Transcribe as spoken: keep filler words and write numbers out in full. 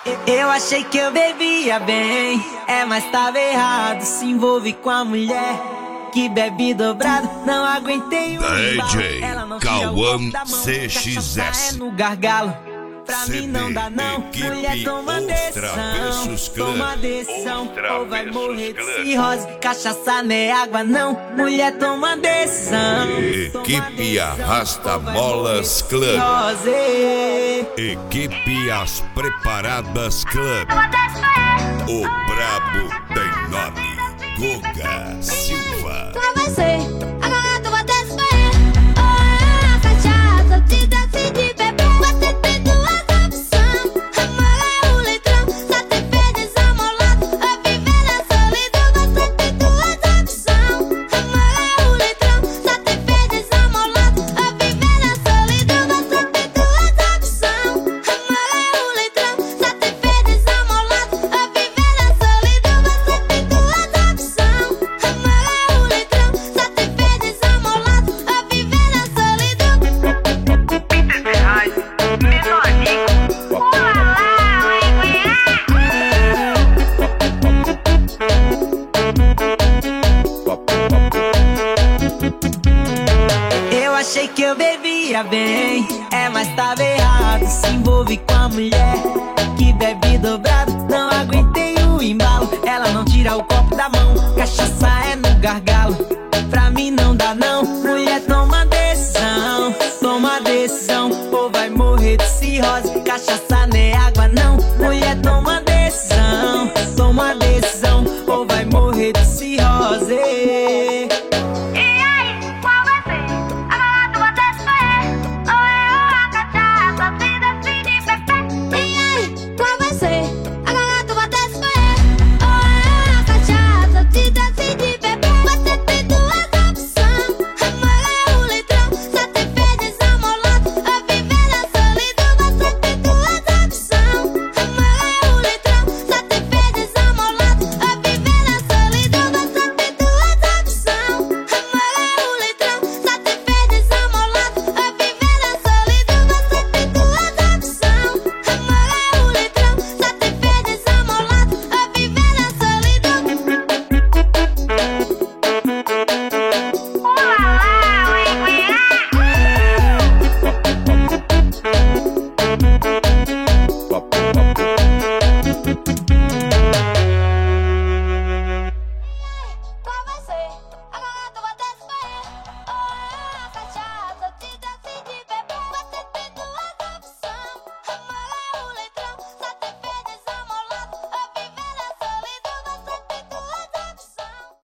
Eu achei que eu bebia bem, é, mas tava errado. Se envolve com a mulher que bebe dobrado. Não aguentei o D J Cauã C X S é no gargalo. Pra mim não dá não, mulher toma decisão, toma decisão, ou vai morrer de cirrose. Cachaça não é água não, mulher toma decisão. Equipe Arrasta Molas Club. Equipe As Preparadas Club. O brabo tem nome, Goga Silva. Pra você, agora tu vai descer. Oh, é cachaça, te decide beber. Você tem duas opções: amarrar o litrão, satisfeito, desamolado, ou viver na solidão. Você tem duas opções: amarrar o litrão, satisfeito, desamolado, ou viver na solidão. Você tem duas opções: amarrar o litrão, satisfeito, desamolado, ou viver na solidão. Você tem duas opções: amarrar o litrão, satisfeito, desamolado, ou viver na solidão. Meu amigo, Eu achei que eu bebia bem, é, mas tava errado. Se envolve com a mulher que bebe dobrado. Não aguentei o embalo, ela não tira o copo da mão. Cachaça é no gargalo, pra mim não dá não.